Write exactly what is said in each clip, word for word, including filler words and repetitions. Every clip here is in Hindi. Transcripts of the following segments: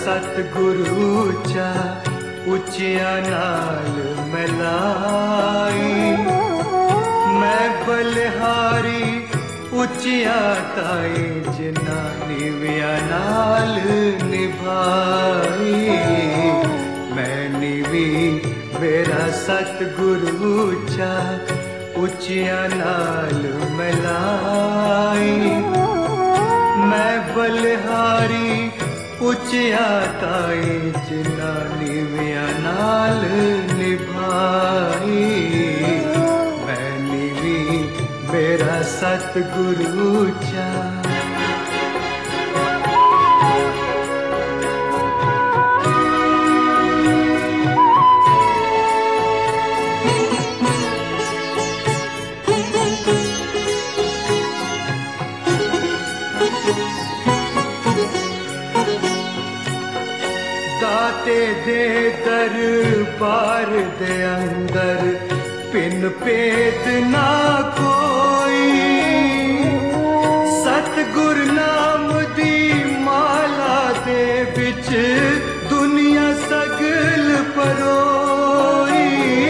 सतगुरु चा उचिया नाल मिलाई। मैं बलिहारी उचिया ताई जिन्ना निविया नाल निभाई। मैं निवी मेरा सतगुरु चा उचिया नाल मिलाई। मैं बलिहारी उचिया ताई जिन्ना निविया नाल निभाई। मैं निवी मेरा सतगुरु चा। दाते दे दरबार दे अंदर पिन पेद ना कोई। सतगुर नाम दी माला दे बिच दुनिया सगल परोई।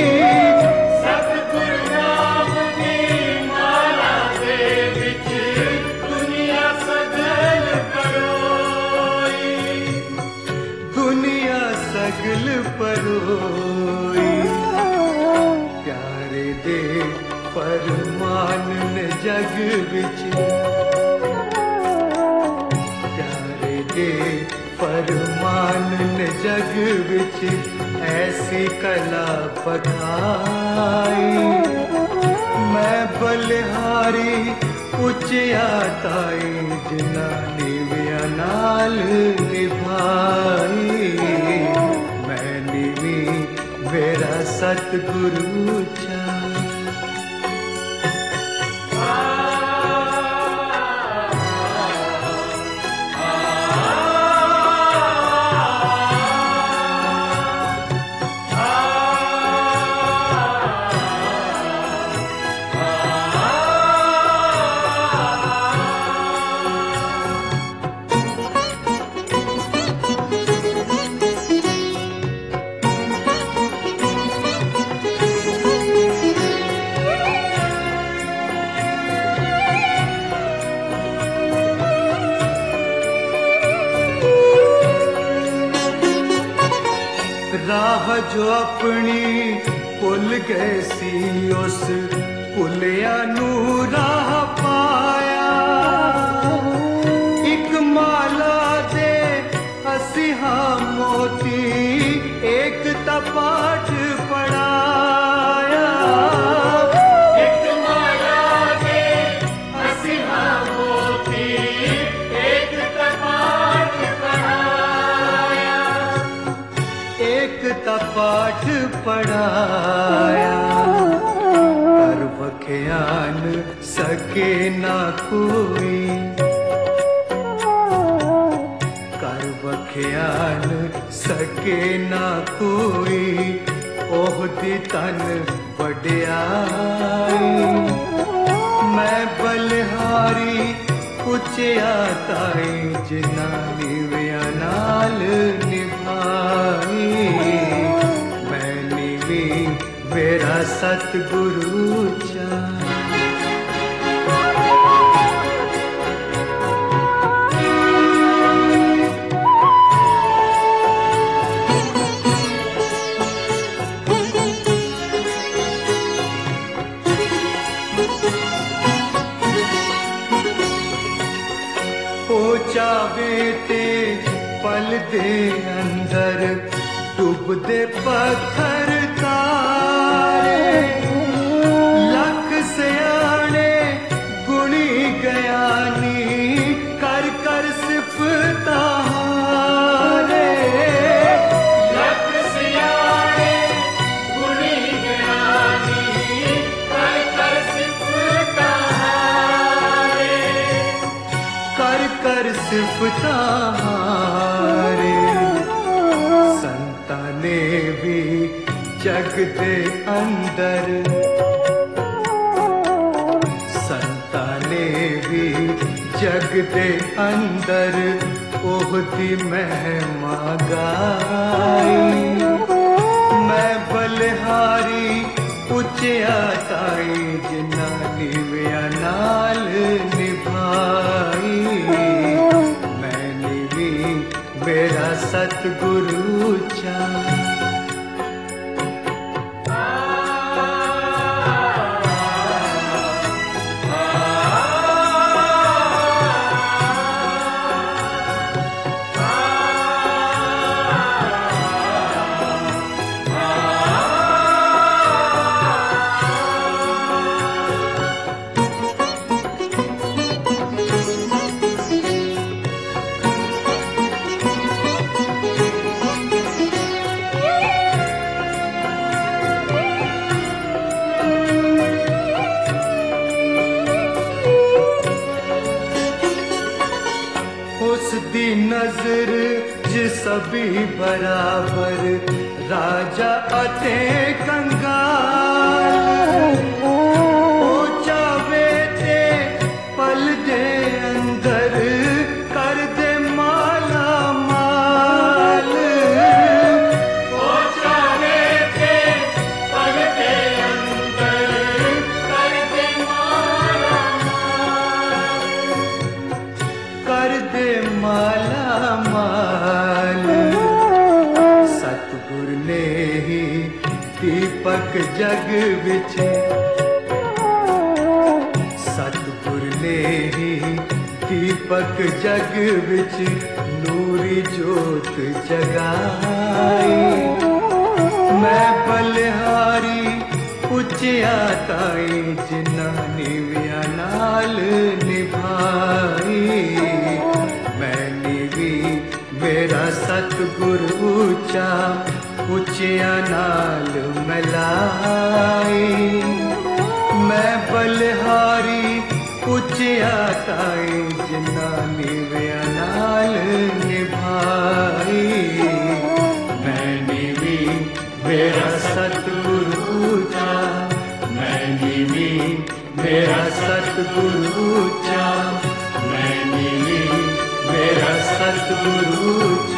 सतगुर नाम दी माला दे बिच दुनिया सगल परोई। दुनिया सगल परोई। प्यारे दे फरमान ने जग विच। प्यारे दे फरमान ने जग विच ऐसी कला पखाई। मैं बलिहारी उचिया ताई जिन्ना निविया नाल निभाई। मैं निवी मेरा सतगुरु चा। राह जो अपनी भुल गए सी उस भुलिया नू राह पाया। एक माला दे हसिहा मोती एक तपाट पढ़ाया। एक माला दे हसिहा मोती एक तपाट पढ़ाया। एक तपाठ पढ़ाया। कर बख्यान सके ना कोई। कर बख्यान सके ना कोई। ओहदी तन वड्याई। मैं बलिहारी उचिया ताई जिन्ना निविया नाल निभाई। मैं निवी मेरा सतगुरु चा। जावे ते पल दे अंदर डूबदे पत्थर तारे। लख सियाने गुणी गयानी कर कर सिफता हारे। लख सियाने गुणी गयानी कर कर सिफता हारे। कर कर सिफता हारे। संता ने भी जग दे अंदर। संता ने भी जग दे अंदर ओहदी महिमा गाई। मैं बलिहारी उचिया ताई जिन्ना नीविया नाल निभाई। मैंने भी मेरा सतगुरु चा। उसदी नजर ज सभी बराबर राजा अते कंगाल। ओ चावे ते पल दे अंदर कर दे माला माल। ओ चावे ते पल दे अंदर कर दे माला माल। कर दे माला माल। सतगुर ने ही दीपक जग विच। सतगुर ने ही दीपक जग विच नूरी जोत जगाई। मैं बलिहारी उचिया ताई जिन्ना नीविया नाल निभाई। मैंने भी मेरा सतगुरु ऊंचा उचिया नाल मिलाई। मैं बलिहारी उचिया ताई जिन्ना नीविया नाल निभाई। मैंने भी मेरा सतगुरु ऊंचा। मैंने भी मेरा सतगुरु ऊंचा। मैंने भी मेरा सतगुरु